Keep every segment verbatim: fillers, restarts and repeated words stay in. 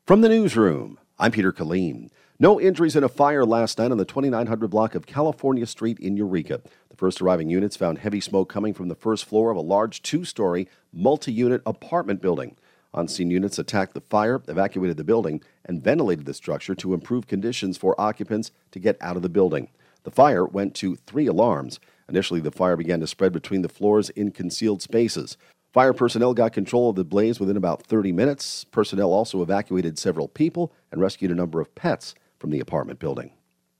From the newsroom, I'm Peter Killeen. No injuries in a fire last night on the twenty-nine hundred block of California Street in Eureka. The first arriving units found heavy smoke coming from the first floor of a large two-story multi-unit apartment building. On-scene units attacked the fire, evacuated the building, and ventilated the structure to improve conditions for occupants to get out of the building. The fire went to three alarms. Initially, the fire began to spread between the floors in concealed spaces. Fire personnel got control of the blaze within about thirty minutes. Personnel also evacuated several people and rescued a number of pets from the apartment building.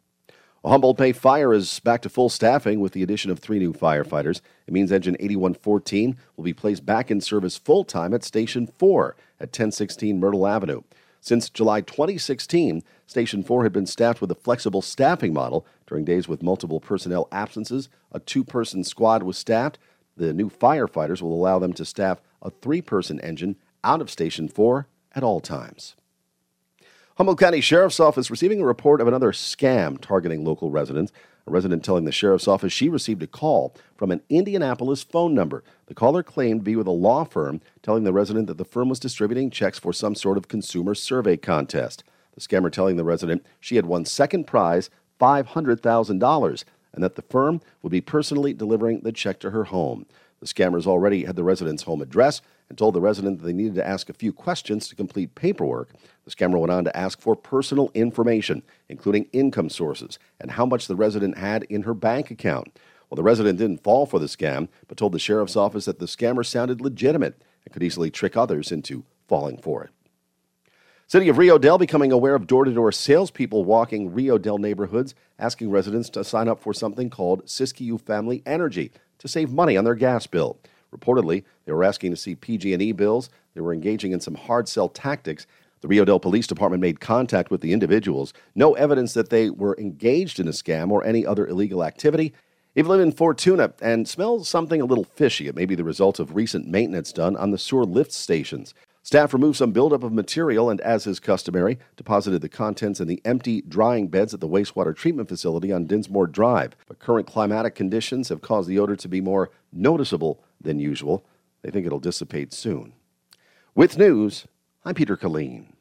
A Humboldt Bay fire is back to full staffing with the addition of three new firefighters. It means Engine eighty-one fourteen will be placed back in service full-time at Station four at ten sixteen Myrtle Avenue. Since July twenty sixteen, Station four had been staffed with a flexible staffing model. During days with multiple personnel absences, a two-person squad was staffed. The new firefighters will allow them to staff a three-person engine out of Station four at all times. Humboldt County Sheriff's Office receiving a report of another scam targeting local residents. A resident telling the Sheriff's Office she received a call from an Indianapolis phone number. The caller claimed to be with a law firm, telling the resident that the firm was distributing checks for some sort of consumer survey contest. The scammer telling the resident she had won second prize, five hundred thousand dollars, and that the firm would be personally delivering the check to her home. The scammers already had the resident's home address and told the resident that they needed to ask a few questions to complete paperwork. The scammer went on to ask for personal information, including income sources and how much the resident had in her bank account. Well, the resident didn't fall for the scam, but told the sheriff's office that the scammer sounded legitimate and could easily trick others into falling for it. City of Rio Dell becoming aware of door-to-door salespeople walking Rio Dell neighborhoods, asking residents to sign up for something called Siskiyou Family Energy to save money on their gas bill. Reportedly, they were asking to see P G and E bills. They were engaging in some hard sell tactics. The Rio Dell Police Department made contact with the individuals. No evidence that they were engaged in a scam or any other illegal activity. If you live in Fortuna and smell something a little fishy, it may be the result of recent maintenance done on the sewer lift stations. Staff removed some buildup of material and, as is customary, deposited the contents in the empty drying beds at the wastewater treatment facility on Dinsmore Drive. But current climatic conditions have caused the odor to be more noticeable than usual. They think it'll dissipate soon. With news, I'm Peter Killeen.